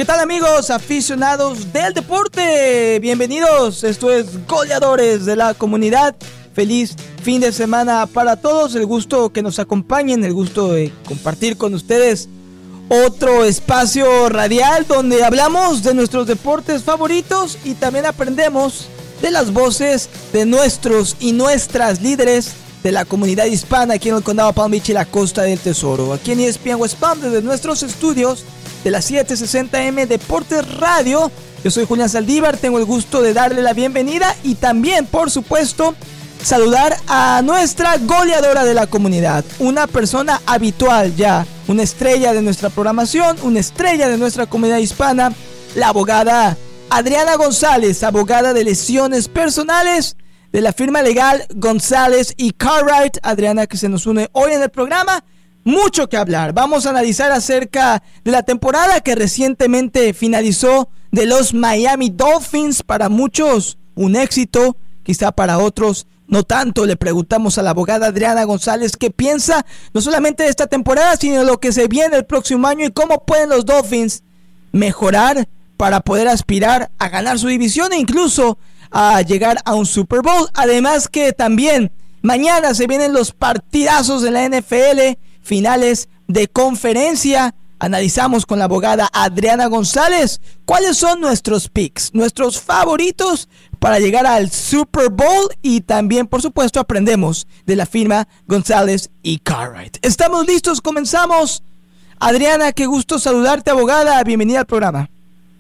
tal, amigos aficionados del deporte? Bienvenidos, esto es Goleadores de la Comunidad. Feliz fin de semana para todos, el gusto que nos acompañen, el gusto de compartir con ustedes otro espacio radial donde hablamos de nuestros deportes favoritos y también aprendemos de las voces de nuestros y nuestras líderes de la comunidad hispana aquí en el condado de Palm Beach y la Costa del Tesoro. Aquí en ESPN West Palm, desde nuestros estudios de la 760M Deportes Radio. Yo soy Julián Saldívar, tengo el gusto de darle la bienvenida y también, por supuesto, saludar a nuestra goleadora de la comunidad, una persona habitual ya, una estrella de nuestra programación, una estrella de nuestra comunidad hispana, la abogada Adriana González, abogada de lesiones personales de la firma legal González y Cartwright. Adriana, que se nos une hoy en el programa. Mucho que hablar. Vamos a analizar acerca de la temporada que recientemente finalizó de los Miami Dolphins. Para muchos un éxito, quizá para otros no tanto. Le preguntamos a la abogada Adriana González qué piensa no solamente de esta temporada, sino de lo que se viene el próximo año y cómo pueden los Dolphins mejorar para poder aspirar a ganar su división e incluso a llegar a un Super Bowl. Además que también mañana se vienen los partidazos de la NFL, finales de conferencia. Analizamos con la abogada Adriana González cuáles son nuestros picks, nuestros favoritos para llegar al Super Bowl y también, por supuesto, aprendemos de la firma González y Cartwright. ¿Estamos listos? Comenzamos. Adriana, qué gusto saludarte, abogada. Bienvenida al programa.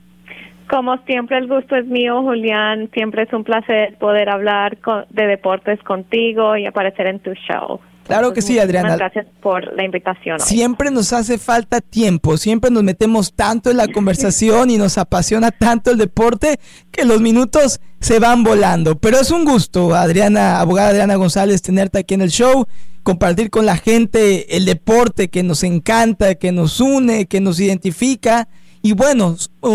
Como siempre, el gusto es mío, Julián. Siempre es un placer poder hablar de deportes contigo y aparecer en tu show. Claro que sí, Adriana. Gracias por la invitación hoy. Siempre nos hace falta tiempo, siempre nos metemos tanto en la conversación y nos apasiona tanto el deporte que los minutos se van volando. Pero es un gusto, Adriana, abogada Adriana González, tenerte aquí en el show, compartir con la gente el deporte que nos encanta, que nos une, que nos identifica. Y bueno,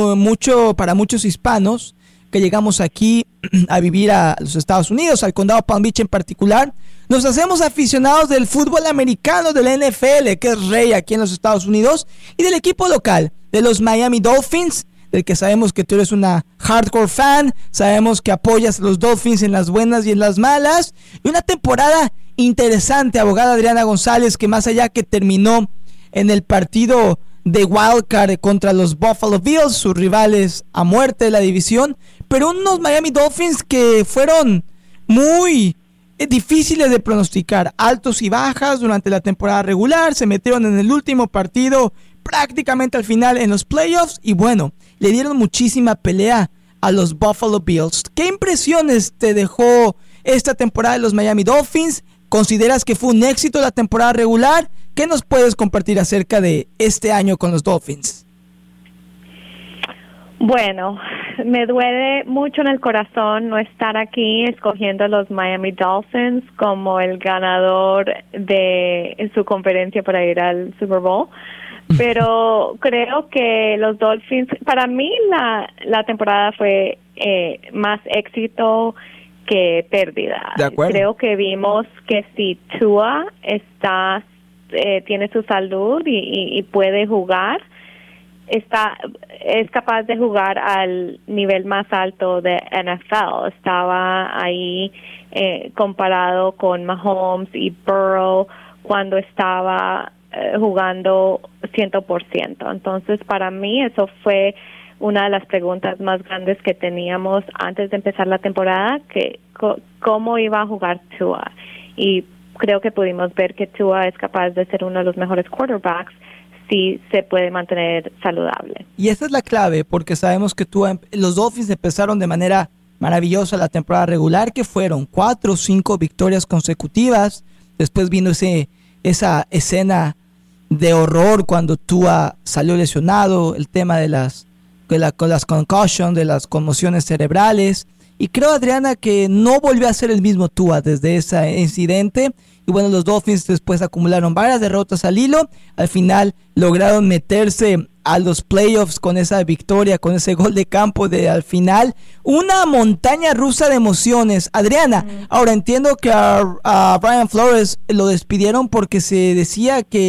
para muchos hispanos que llegamos aquí a vivir a los Estados Unidos, al condado de Palm Beach en particular, nos hacemos aficionados del fútbol americano, de la NFL, que es rey aquí en los Estados Unidos, y del equipo local, de los Miami Dolphins, del que sabemos que tú eres una hardcore fan, sabemos que apoyas a los Dolphins en las buenas y en las malas, y una temporada interesante, abogada Adriana González, que más allá que terminó en el partido de Wildcard contra los Buffalo Bills, sus rivales a muerte de la división, pero unos Miami Dolphins que fueron muy difíciles de pronosticar, altos y bajas durante la temporada regular, se metieron en el último partido prácticamente al final en los playoffs y bueno, le dieron muchísima pelea a los Buffalo Bills. ¿Qué impresiones te dejó esta temporada de los Miami Dolphins? ¿Consideras que fue un éxito la temporada regular? ¿Qué nos puedes compartir acerca de este año con los Dolphins? Bueno, me duele mucho en el corazón no estar aquí escogiendo a los Miami Dolphins como el ganador de su conferencia para ir al Super Bowl, pero creo que los Dolphins, para mí la temporada fue más éxito que pérdida. De acuerdo. Creo que vimos que si Tua tiene su salud y puede jugar, es capaz de jugar al nivel más alto de NFL. Estaba ahí comparado con Mahomes y Burrow cuando estaba jugando 100%. Entonces, para mí eso fue una de las preguntas más grandes que teníamos antes de empezar la temporada, que cómo iba a jugar Tua. Y creo que pudimos ver que Tua es capaz de ser uno de los mejores quarterbacks si se puede mantener saludable. Y esa es la clave, porque sabemos que los Dolphins empezaron de manera maravillosa la temporada regular, que fueron 4 o 5 victorias consecutivas. Después vino esa escena de horror cuando Tua salió lesionado, el tema de las concussions, de las conmociones cerebrales. Y creo, Adriana, que no volvió a ser el mismo Tua desde ese incidente. Y bueno, los Dolphins después acumularon varias derrotas al hilo. Al final lograron meterse a los playoffs con esa victoria, con ese gol de campo de al final. Una montaña rusa de emociones. Adriana, ahora entiendo que a Brian Flores lo despidieron porque se decía que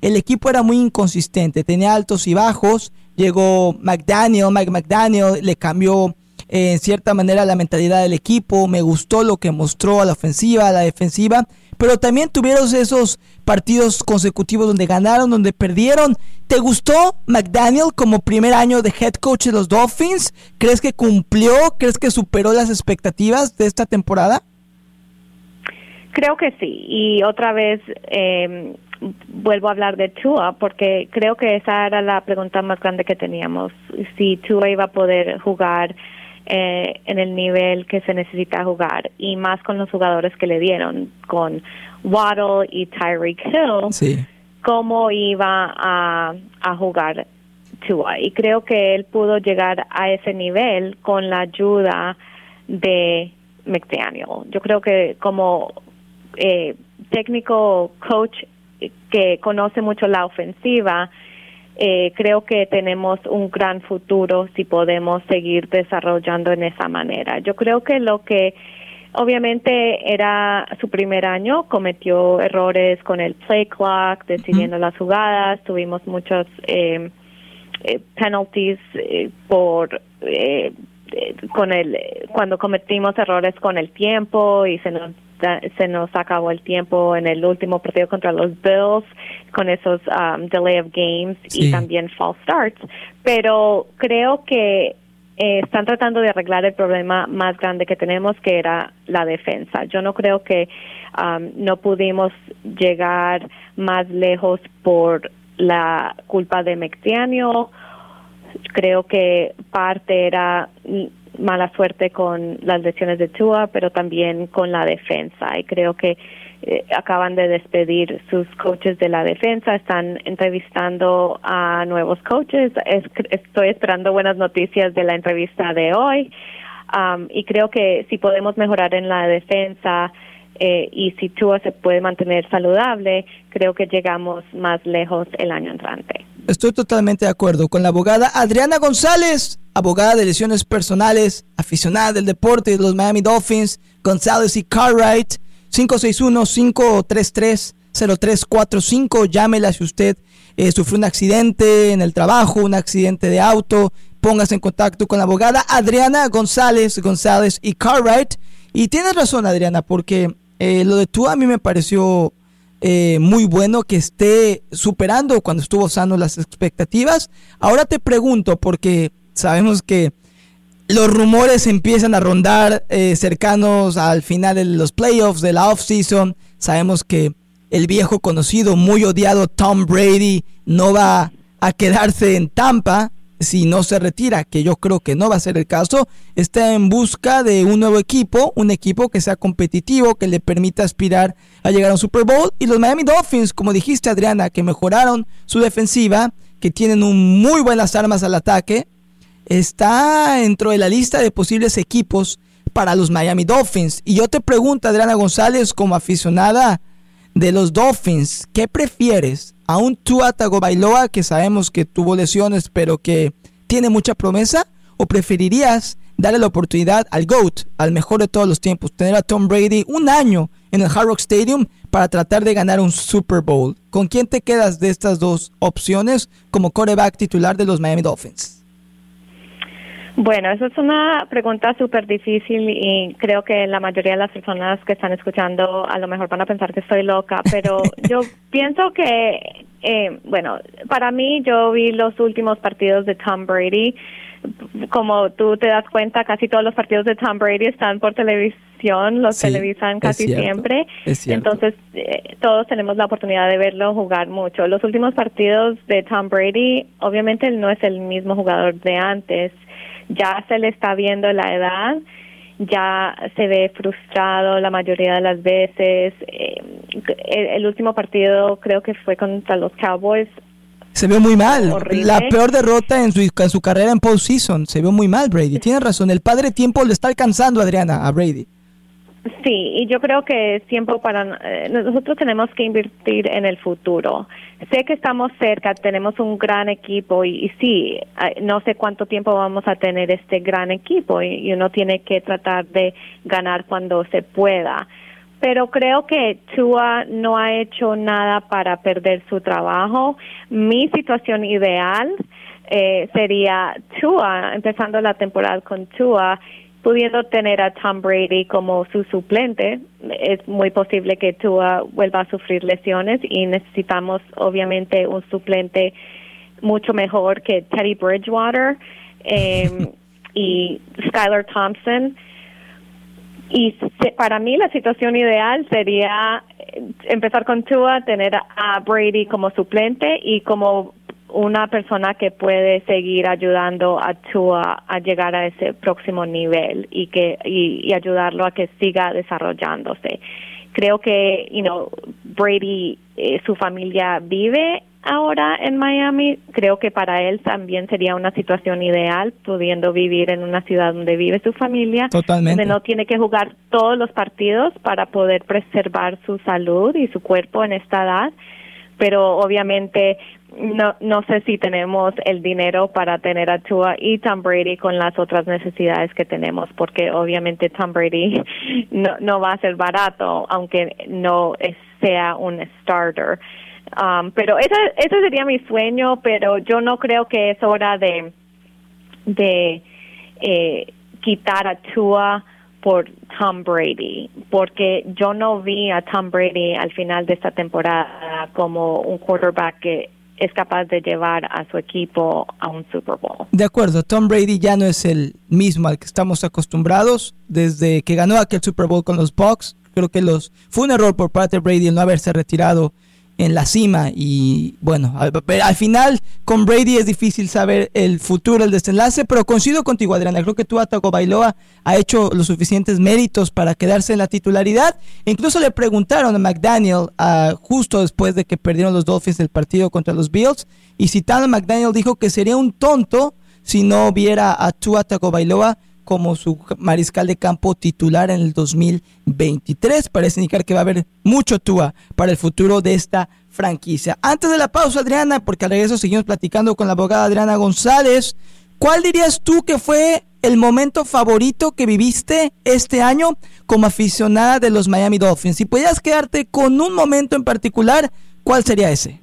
el equipo era muy inconsistente, tenía altos y bajos. Llegó Mike McDaniel, le cambió en cierta manera la mentalidad del equipo. Me gustó lo que mostró a la ofensiva, a la defensiva, pero también tuvieron esos partidos consecutivos donde ganaron, donde perdieron. ¿Te gustó McDaniel como primer año de head coach de los Dolphins? ¿Crees que cumplió? ¿Crees que superó las expectativas de esta temporada? Creo que sí, y otra vez vuelvo a hablar de Tua, porque creo que esa era la pregunta más grande que teníamos, si Tua iba a poder jugar en el nivel que se necesita jugar, y más con los jugadores que le dieron, con Waddle y Tyreek Hill, sí. Cómo iba a jugar Tua, y creo que él pudo llegar a ese nivel con la ayuda de McDaniel. Yo creo que como técnico coach que conoce mucho la ofensiva, creo que tenemos un gran futuro si podemos seguir desarrollando en esa manera. Yo creo que lo que obviamente era su primer año, cometió errores con el play clock, decidiendo las jugadas, tuvimos muchos penalties cuando cometimos errores con el tiempo, y se nos acabó el tiempo en el último partido contra los Bills con esos delay of games, sí, y también false starts. Pero creo que están tratando de arreglar el problema más grande que tenemos, que era la defensa. Yo no creo que no pudimos llegar más lejos por la culpa de McDaniel. Creo que parte era mala suerte con las lesiones de Tua, pero también con la defensa, y creo que acaban de despedir sus coaches de la defensa, están entrevistando a nuevos coaches. Estoy esperando buenas noticias de la entrevista de hoy, y creo que si podemos mejorar en la defensa, y si Tua se puede mantener saludable, creo que llegamos más lejos el año entrante. Estoy totalmente de acuerdo con la abogada Adriana González, abogada de lesiones personales, aficionada del deporte de los Miami Dolphins, González y Cartwright. 561-533-0345. Llámela si usted sufrió un accidente en el trabajo, un accidente de auto. Póngase en contacto con la abogada Adriana González y Cartwright. Y tienes razón, Adriana, porque lo de Tua a mí me pareció muy bueno que esté superando cuando estuvo sano las expectativas. Ahora te pregunto, porque sabemos que los rumores empiezan a rondar cercanos al final de los playoffs, de la off-season. Sabemos que el viejo conocido, muy odiado Tom Brady no va a quedarse en Tampa si no se retira, que yo creo que no va a ser el caso. Está en busca de un nuevo equipo, un equipo que sea competitivo, que le permita aspirar a llegar a un Super Bowl. Y los Miami Dolphins, como dijiste, Adriana, que mejoraron su defensiva, que tienen muy buenas armas al ataque, está dentro de la lista de posibles equipos para los Miami Dolphins. Y yo te pregunto, Adriana González, como aficionada de los Dolphins, ¿qué prefieres? ¿A un Tua Tagovailoa, que sabemos que tuvo lesiones pero que tiene mucha promesa? ¿O preferirías darle la oportunidad al GOAT, al mejor de todos los tiempos, tener a Tom Brady un año en el Hard Rock Stadium para tratar de ganar un Super Bowl? ¿Con quién te quedas de estas dos opciones como quarterback titular de los Miami Dolphins? Bueno, eso es una pregunta súper difícil, y creo que la mayoría de las personas que están escuchando a lo mejor van a pensar que estoy loca, pero yo pienso que, bueno, para mí, yo vi los últimos partidos de Tom Brady. Como tú te das cuenta, casi todos los partidos de Tom Brady están por televisión, los televisan casi siempre. Entonces, todos tenemos la oportunidad de verlo jugar mucho. Los últimos partidos de Tom Brady, obviamente él no es el mismo jugador de antes. Ya se le está viendo la edad, ya se ve frustrado la mayoría de las veces. El último partido creo que fue contra los Cowboys. Se vio muy mal. Horrible. La peor derrota en su carrera en postseason. Se vio muy mal, Brady. Tienes razón. El padre tiempo le está alcanzando, Adriana, a Brady. Sí, y yo creo que es tiempo para nosotros tenemos que invertir en el futuro. Sé que estamos cerca, tenemos un gran equipo y sí, no sé cuánto tiempo vamos a tener este gran equipo y uno tiene que tratar de ganar cuando se pueda. pero creo que Tua no ha hecho nada para perder su trabajo. Mi situación ideal sería Tua, empezando la temporada con Tua, pudiendo tener a Tom Brady como su suplente. Es muy posible que Tua vuelva a sufrir lesiones y necesitamos obviamente un suplente mucho mejor que Teddy Bridgewater y Skylar Thompson. Y para mí la situación ideal sería empezar con Tua, tener a Brady como suplente y como una persona que puede seguir ayudando a Tua a llegar a ese próximo nivel y ayudarlo a que siga desarrollándose. Creo que, Brady, su familia vive ahora en Miami. Creo que para él también sería una situación ideal, pudiendo vivir en una ciudad donde vive su familia. Totalmente. Donde no tiene que jugar todos los partidos para poder preservar su salud y su cuerpo en esta edad. Pero obviamente no sé si tenemos el dinero para tener a Tua y Tom Brady con las otras necesidades que tenemos, porque obviamente Tom Brady no va a ser barato, aunque no sea un starter. Pero ese sería mi sueño, pero yo no creo que es hora de quitar a Tua por Tom Brady, porque yo no vi a Tom Brady al final de esta temporada como un quarterback que es capaz de llevar a su equipo a un Super Bowl. De acuerdo, Tom Brady ya no es el mismo al que estamos acostumbrados desde que ganó aquel Super Bowl con los Bucs. Creo que fue un error por parte de Brady el no haberse retirado en la cima y bueno, al final con Brady es difícil saber el futuro, el desenlace, pero coincido contigo, Adriana. Creo que Tua Tagovailoa ha hecho los suficientes méritos para quedarse en la titularidad. Incluso le preguntaron a McDaniel justo después de que perdieron los Dolphins el partido contra los Bills, y citando a McDaniel dijo que sería un tonto si no viera a Tua Tagovailoa como su mariscal de campo titular en el 2023. Parece indicar que va a haber mucho Tua para el futuro de esta franquicia. Antes de la pausa, Adriana, porque al regreso seguimos platicando con la abogada Adriana González, ¿cuál dirías tú que fue el momento favorito que viviste este año como aficionada de los Miami Dolphins? Si pudieras quedarte con un momento en particular, ¿cuál sería ese?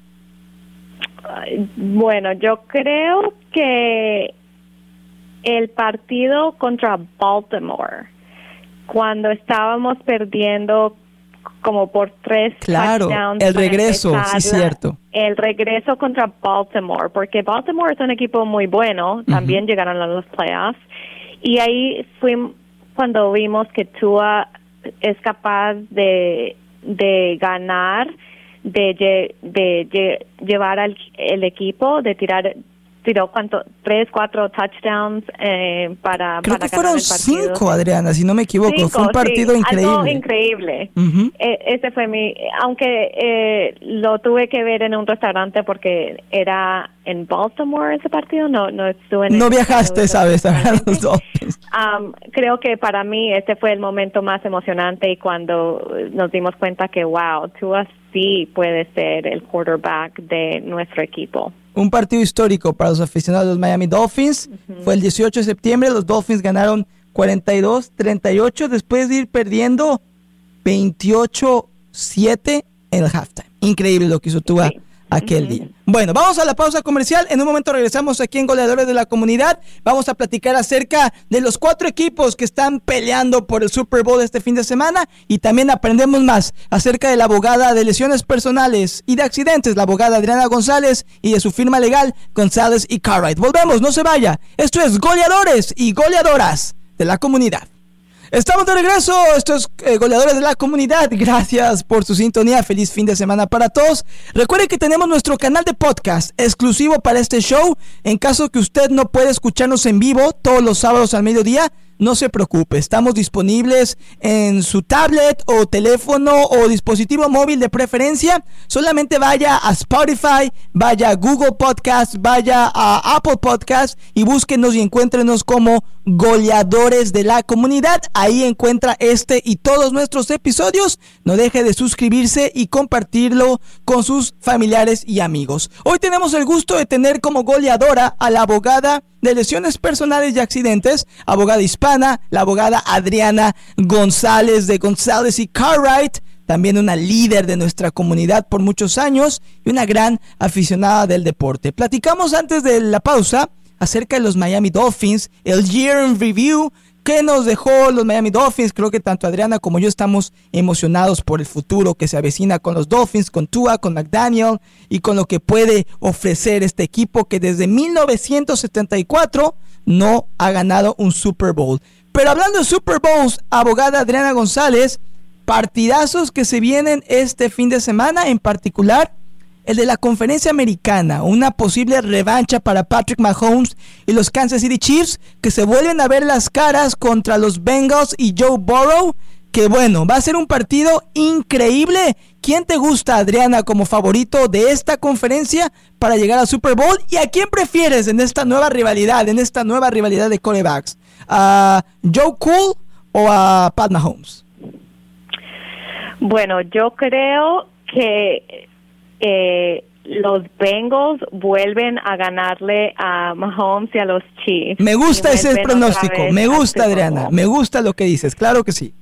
Bueno, yo creo que el partido contra Baltimore, cuando estábamos perdiendo como por 3 touchdowns. El regreso, sí, cierto. El regreso contra Baltimore, porque Baltimore es un equipo muy bueno, también llegaron a los playoffs, y ahí fue cuando vimos que Tua es capaz de ganar, de llevar el equipo, de tiró 3, 4 touchdowns para creo que ganar fueron el partido. 5, Adriana, si no me equivoco. 5, fue un partido increíble. Algo increíble. Ese fue aunque lo tuve que ver en un restaurante porque era en Baltimore ese partido, no estuve en no viajaste esa vez a ver los Dolphins. Creo que para mí este fue el momento más emocionante, y cuando nos dimos cuenta que wow, Tua sí puede ser el quarterback de nuestro equipo. Un partido histórico para los aficionados de los Miami Dolphins. Fue el 18 de septiembre. Los Dolphins ganaron 42-38 después de ir perdiendo 28-7 en el halftime. Increíble lo que hizo Tua aquel día. Bueno, vamos a la pausa comercial. En un momento regresamos aquí en Goleadores de la Comunidad. Vamos a platicar acerca de los 4 equipos que están peleando por el Super Bowl este fin de semana, y también aprendemos más acerca de la abogada de lesiones personales y de accidentes, la abogada Adriana González, y de su firma legal González y Cartwright. Volvemos, no se vaya. Esto es Goleadores y Goleadoras de la Comunidad. Estamos de regreso, esto es Goleadores de la Comunidad. Gracias por su sintonía, feliz fin de semana para todos. Recuerden que tenemos nuestro canal de podcast exclusivo para este show. En caso que usted no pueda escucharnos en vivo todos los sábados al mediodía, no se preocupe, estamos disponibles en su tablet o teléfono o dispositivo móvil de preferencia. Solamente vaya a Spotify, vaya a Google Podcast, vaya a Apple Podcast y búsquenos y encuéntrenos como Goleadores de la Comunidad. Ahí encuentra este y todos nuestros episodios. No deje de suscribirse y compartirlo con sus familiares y amigos. Hoy tenemos el gusto de tener como goleadora a la abogada de lesiones personales y accidentes, abogada hispana, la abogada Adriana González de González y Cartwright, también una líder de nuestra comunidad por muchos años y una gran aficionada del deporte. Platicamos antes de la pausa acerca de los Miami Dolphins, el Year in Review, ¿qué nos dejó los Miami Dolphins? Creo que tanto Adriana como yo estamos emocionados por el futuro que se avecina con los Dolphins, con Tua, con McDaniel y con lo que puede ofrecer este equipo que desde 1974 no ha ganado un Super Bowl. Pero hablando de Super Bowls, abogada Adriana González, partidazos que se vienen este fin de semana, en particular el de la Conferencia Americana, una posible revancha para Patrick Mahomes y los Kansas City Chiefs, que se vuelven a ver las caras contra los Bengals y Joe Burrow, que bueno, va a ser un partido increíble. ¿Quién te gusta, Adriana, como favorito de esta conferencia para llegar al Super Bowl? ¿Y a quién prefieres en esta nueva rivalidad de quarterbacks? ¿A Joe Cool o a Pat Mahomes? Bueno, yo creo que los Bengals vuelven a ganarle a Mahomes y a los Chiefs. Me gusta ese pronóstico, me gusta, Adriana, me gusta lo que dices, claro que sí.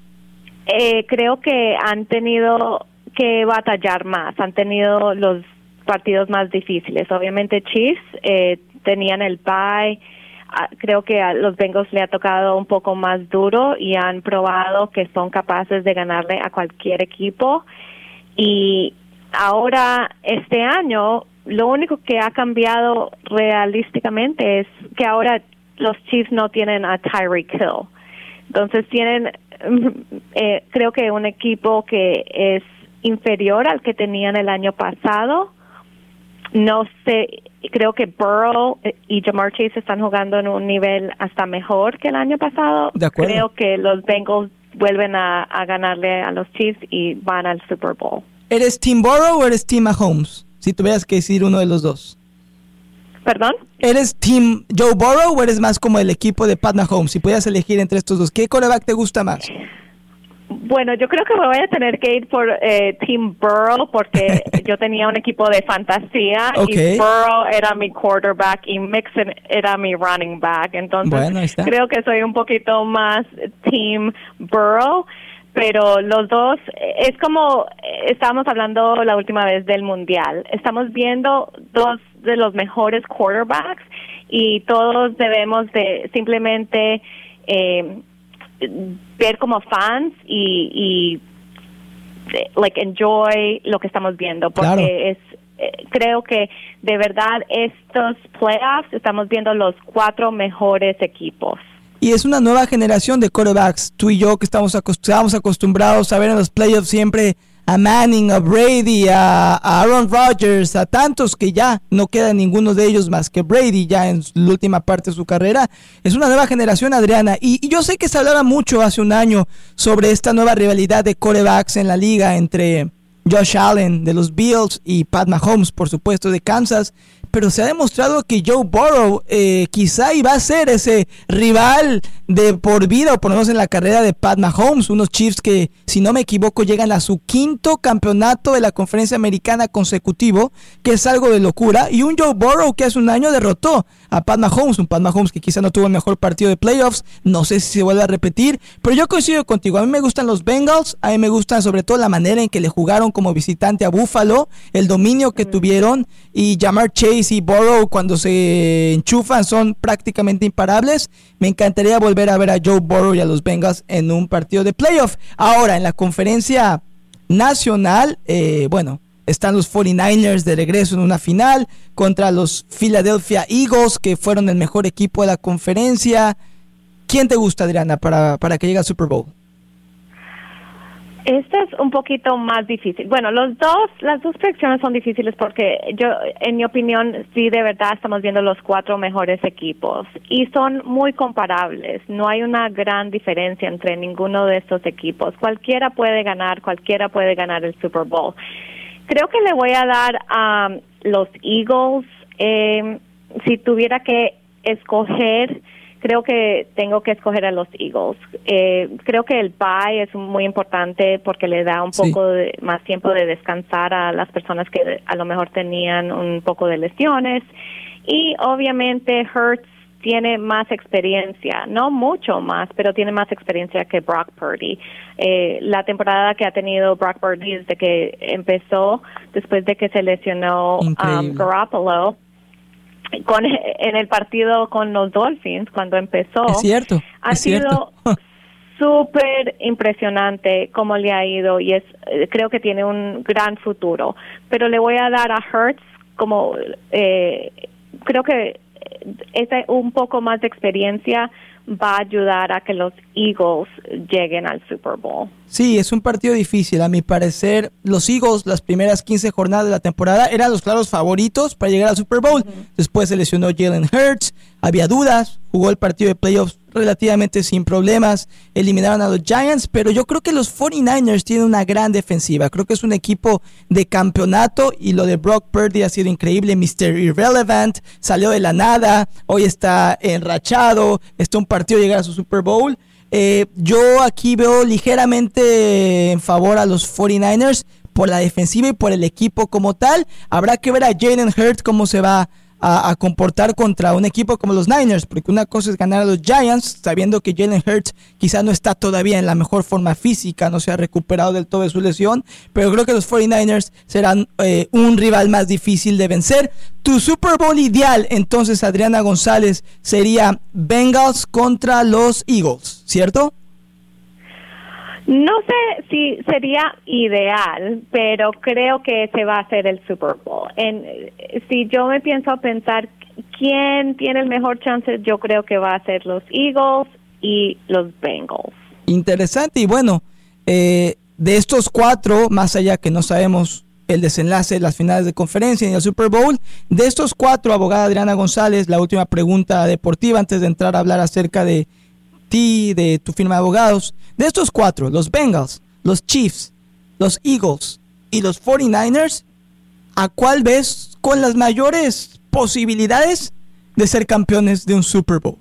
Creo que han tenido que batallar más, han tenido los partidos más difíciles. Obviamente Chiefs tenían el bye, creo que a los Bengals le ha tocado un poco más duro y han probado que son capaces de ganarle a cualquier equipo. Y ahora, este año, lo único que ha cambiado realísticamente es que ahora los Chiefs no tienen a Tyreek Hill. Entonces tienen, creo que un equipo que es inferior al que tenían el año pasado. No sé, creo que Burrow y Ja'Marr Chase están jugando en un nivel hasta mejor que el año pasado. De acuerdo. Creo que los Bengals vuelven a ganarle a los Chiefs y van al Super Bowl. ¿Eres Team Burrow o eres Team Mahomes? Si tuvieras que decir uno de los dos. ¿Perdón? ¿Eres Team Joe Burrow o eres más como el equipo de Pat Mahomes? Si pudieras elegir entre estos dos, ¿qué quarterback te gusta más? Bueno, yo creo que me voy a tener que ir por Team Burrow porque yo tenía un equipo de fantasía y Burrow era mi quarterback y Mixon era mi running back. Entonces, bueno, creo que soy un poquito más Team Burrow. Pero los dos, es como estábamos hablando la última vez del Mundial. Estamos viendo dos de los mejores quarterbacks y todos debemos de simplemente ver como fans y enjoy lo que estamos viendo, porque creo que de verdad estos playoffs estamos viendo los 4 mejores equipos. Y es una nueva generación de quarterbacks. Tú y yo que estamos acostumbrados a ver en los playoffs siempre a Manning, a Brady, a Aaron Rodgers, a tantos que ya no queda ninguno de ellos más que Brady ya en la última parte de su carrera. Es una nueva generación, Adriana. Y yo sé que se hablaba mucho hace un año sobre esta nueva rivalidad de quarterbacks en la liga entre Josh Allen de los Bills y Pat Mahomes, por supuesto, de Kansas. Pero se ha demostrado que Joe Burrow quizá iba a ser ese rival de por vida, o por lo menos en la carrera de Pat Mahomes, unos Chiefs que, si no me equivoco, llegan a su 5º campeonato de la Conferencia Americana consecutivo, que es algo de locura, y un Joe Burrow que hace un año derrotó a Pat Mahomes, un Pat Mahomes que quizá no tuvo el mejor partido de playoffs, no sé si se vuelve a repetir, pero yo coincido contigo, a mí me gustan los Bengals, a mí me gustan sobre todo la manera en que le jugaron como visitante a Buffalo, el dominio que tuvieron, y Ja'Marr Chase y Burrow cuando se enchufan son prácticamente imparables. Me encantaría volver a ver a Joe Burrow y a los Bengals en un partido de playoff. Ahora, en la conferencia nacional, están los 49ers de regreso en una final contra los Philadelphia Eagles, que fueron el mejor equipo de la conferencia. ¿Quién te gusta, Adriana, para que llegue al Super Bowl? Este es un poquito más difícil. Bueno, las dos predicciones son difíciles porque yo, en mi opinión, sí, de verdad estamos viendo los 4 mejores equipos y son muy comparables. No hay una gran diferencia entre ninguno de estos equipos. Cualquiera puede ganar el Super Bowl. Creo que le voy a dar a los Eagles. Si tuviera que escoger, creo que tengo que escoger a los Eagles. Creo que el bye es muy importante porque le da un poco más tiempo de descansar a las personas que a lo mejor tenían un poco de lesiones. Y obviamente Hurts tiene más experiencia, no mucho más, pero tiene más experiencia que Brock Purdy. La temporada que ha tenido Brock Purdy desde que empezó, después de que se lesionó Garoppolo, en el partido con los Dolphins, cuando empezó, ha sido súper impresionante cómo le ha ido y creo que tiene un gran futuro. Pero le voy a dar a Hurts como, creo que un poco más de experiencia va a ayudar a que los Eagles lleguen al Super Bowl. Sí, es un partido difícil. A mi parecer, los Eagles, las primeras 15 jornadas de la temporada, eran los claros favoritos para llegar al Super Bowl. Después se lesionó Jalen Hurts, había dudas, jugó el partido de playoffs relativamente sin problemas, eliminaron a los Giants, pero yo creo que los 49ers tienen una gran defensiva. Creo que es un equipo de campeonato y lo de Brock Purdy ha sido increíble. Mr. Irrelevant salió de la nada, hoy está enrachado, está un partido de llegar a su Super Bowl. Yo aquí veo ligeramente en favor a los 49ers por la defensiva y por el equipo como tal. Habrá que ver a Jalen Hurts cómo se va a comportar contra un equipo como los Niners, porque una cosa es ganar a los Giants, sabiendo que Jalen Hurts quizás no está todavía en la mejor forma física, no se ha recuperado del todo de su lesión, pero creo que los 49ers serán un rival más difícil de vencer. Tu Super Bowl ideal, entonces, Adriana González, sería Bengals contra los Eagles, ¿cierto? No sé si sería ideal, pero creo que ese va a ser el Super Bowl. Si yo me pienso a pensar quién tiene el mejor chance, yo creo que va a ser los Eagles y los Bengals. Interesante, y bueno, de estos cuatro, más allá que no sabemos el desenlace de las finales de conferencia y el Super Bowl, de estos cuatro, abogada Adriana González, la última pregunta deportiva antes de entrar a hablar acerca de ti, de tu firma de abogados. De estos cuatro, los Bengals, los Chiefs, los Eagles y los 49ers, ¿a cuál ves con las mayores posibilidades de ser campeones de un Super Bowl?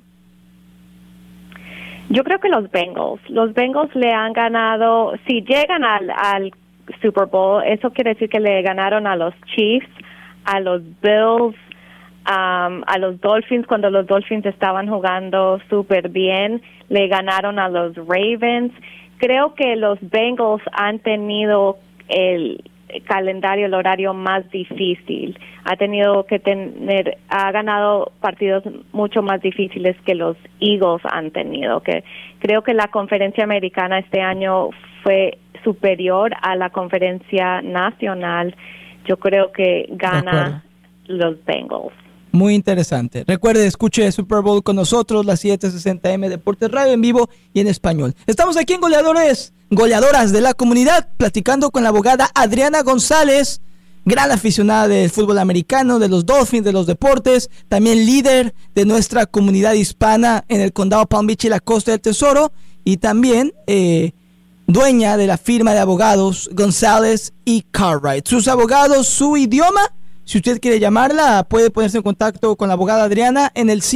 Yo creo que los Bengals le han ganado, si llegan al Super Bowl, eso quiere decir que le ganaron a los Chiefs, a los Bills, a los Dolphins cuando los Dolphins estaban jugando súper bien, le ganaron a los Ravens. Creo que los Bengals han tenido el calendario, el horario más difícil. Ha ganado partidos mucho más difíciles que los Eagles han tenido. Que creo que la conferencia americana este año fue superior a la conferencia nacional. Yo creo que gana los Bengals. Muy interesante. Recuerde, escuche Super Bowl con nosotros, las 760M Deportes Radio en vivo y en español. Estamos aquí en Goleadoras de la Comunidad, platicando con la abogada Adriana González, gran aficionada del fútbol americano, de los Dolphins, de los deportes, también líder de nuestra comunidad hispana en el condado Palm Beach y la Costa del Tesoro, y también dueña de la firma de abogados González y Cartwright. Sus abogados, su idioma. Si usted quiere llamarla, puede ponerse en contacto con la abogada Adriana en el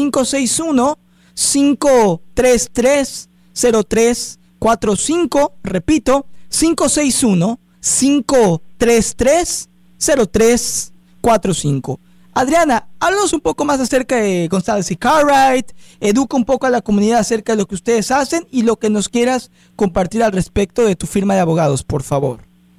561-533-0345. Repito, 561-533-0345. Adriana, háblanos un poco más acerca de González y Cartwright, educa un poco a la comunidad acerca de lo que ustedes hacen y lo que nos quieras compartir al respecto de tu firma de abogados, por favor.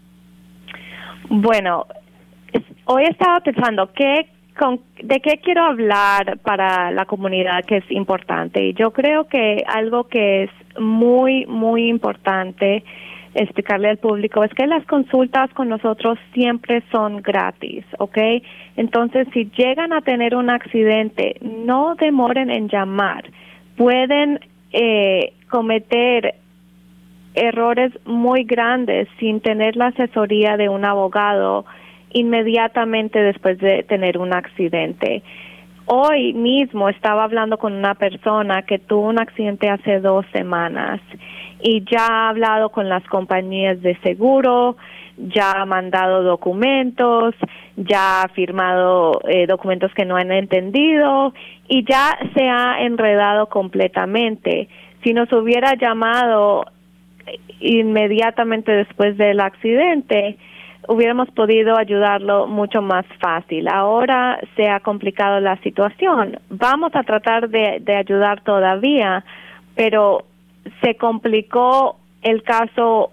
Bueno, hoy estaba pensando de qué quiero hablar para la comunidad que es importante. Y yo creo que algo que es muy, muy importante explicarle al público es que las consultas con nosotros siempre son gratis, ¿ok? Entonces, si llegan a tener un accidente, no demoren en llamar. Pueden cometer errores muy grandes sin tener la asesoría de un abogado inmediatamente después de tener un accidente. Hoy mismo estaba hablando con una persona que tuvo un accidente hace 2 semanas y ya ha hablado con las compañías de seguro, ya ha mandado documentos, ya ha firmado documentos que no han entendido y ya se ha enredado completamente. Si nos hubiera llamado inmediatamente después del accidente, hubiéramos podido ayudarlo mucho más fácil. Ahora se ha complicado la situación. Vamos a tratar de ayudar todavía, pero se complicó el caso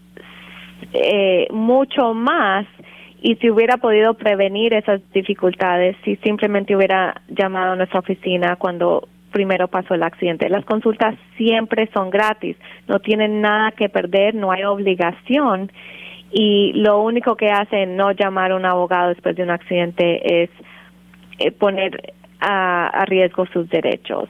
mucho más, y si hubiera podido prevenir esas dificultades, si simplemente hubiera llamado a nuestra oficina cuando primero pasó el accidente. Las consultas siempre son gratis, no tienen nada que perder, no hay obligación, y lo único que hacen no llamar a un abogado después de un accidente es poner a riesgo sus derechos.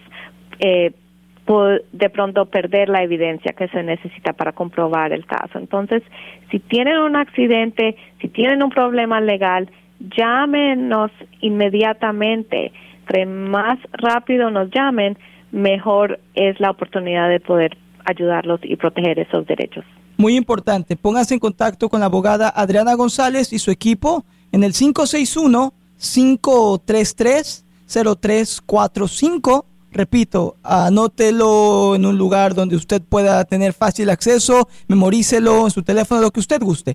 De pronto perder la evidencia que se necesita para comprobar el caso. Entonces, si tienen un accidente, si tienen un problema legal, llámenos inmediatamente. Entre más rápido nos llamen, mejor es la oportunidad de poder ayudarlos y proteger esos derechos. Muy importante, pónganse en contacto con la abogada Adriana González y su equipo en el 561-533-0345. Repito, anótelo en un lugar donde usted pueda tener fácil acceso, memorícelo en su teléfono, lo que usted guste.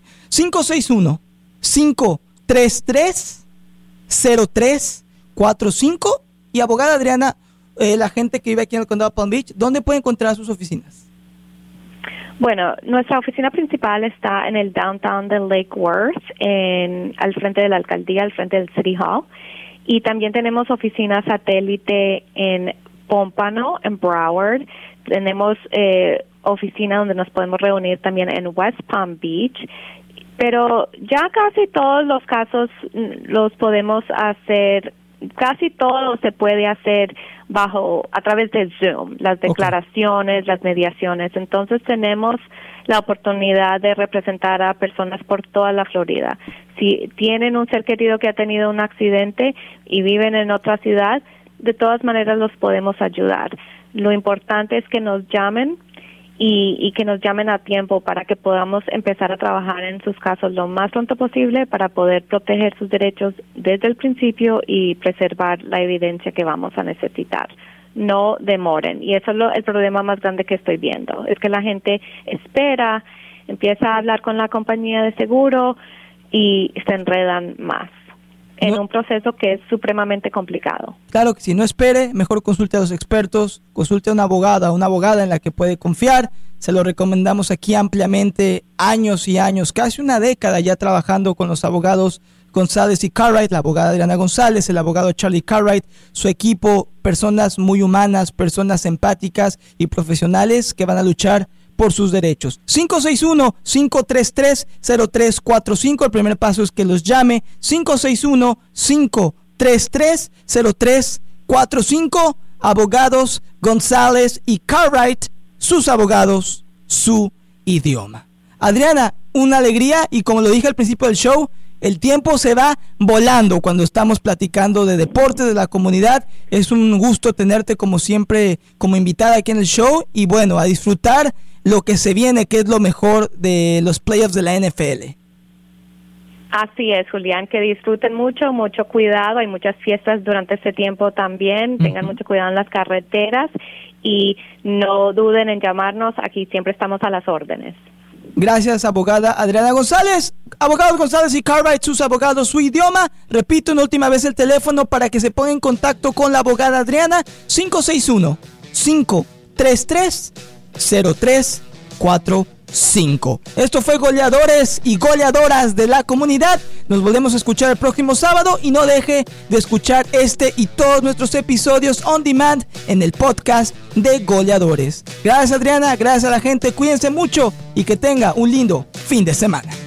561-533-0345. Y abogada Adriana, la gente que vive aquí en el condado de Palm Beach, ¿dónde puede encontrar sus oficinas? Bueno, nuestra oficina principal está en el downtown de Lake Worth, al frente de la alcaldía, al frente del City Hall. Y también tenemos oficinas satélite en Pompano, en Broward. Tenemos oficina donde nos podemos reunir también en West Palm Beach. Pero ya casi todos los casos los podemos hacer, casi todo se puede hacer a través de Zoom, las declaraciones, las mediaciones. Entonces tenemos la oportunidad de representar a personas por toda la Florida. Si tienen un ser querido que ha tenido un accidente y viven en otra ciudad, de todas maneras los podemos ayudar. Lo importante es que nos llamen y que nos llamen a tiempo para que podamos empezar a trabajar en sus casos lo más pronto posible para poder proteger sus derechos desde el principio y preservar la evidencia que vamos a necesitar. No demoren, y eso es el problema más grande que estoy viendo, es que la gente espera, empieza a hablar con la compañía de seguro y se enredan más en un proceso que es supremamente complicado. Claro que si no espere, mejor consulte a los expertos, consulte a una abogada en la que puede confiar. Se lo recomendamos aquí ampliamente, años y años, casi una década ya trabajando con los abogados González y Cartwright, la abogada Adriana González, el abogado Charlie Cartwright, su equipo, personas muy humanas, personas empáticas y profesionales que van a luchar por sus derechos. 561-533-0345. El primer paso es que los llame. 561-533-0345. Abogados González y Cartwright, sus abogados, su idioma. Adriana, una alegría, y como lo dije al principio del show, el tiempo se va volando cuando estamos platicando de deportes de la comunidad. Es un gusto tenerte como siempre como invitada aquí en el show, y bueno, a disfrutar lo que se viene, que es lo mejor de los playoffs de la NFL. Así es, Julián, que disfruten mucho cuidado. Hay muchas fiestas durante este tiempo también. Tengan mucho cuidado en las carreteras y no duden en llamarnos. Aquí siempre estamos a las órdenes. Gracias, abogada Adriana González. Abogados González y Cartwright, sus abogados, su idioma. Repito una última vez el teléfono para que se ponga en contacto con la abogada Adriana. 561-533-0345. Esto fue Goleadores y Goleadoras de la Comunidad. Nos volvemos a escuchar el próximo sábado, y no deje de escuchar este y todos nuestros episodios on demand en el podcast de Goleadores. Gracias, Adriana, gracias a la gente, cuídense mucho y que tenga un lindo fin de semana.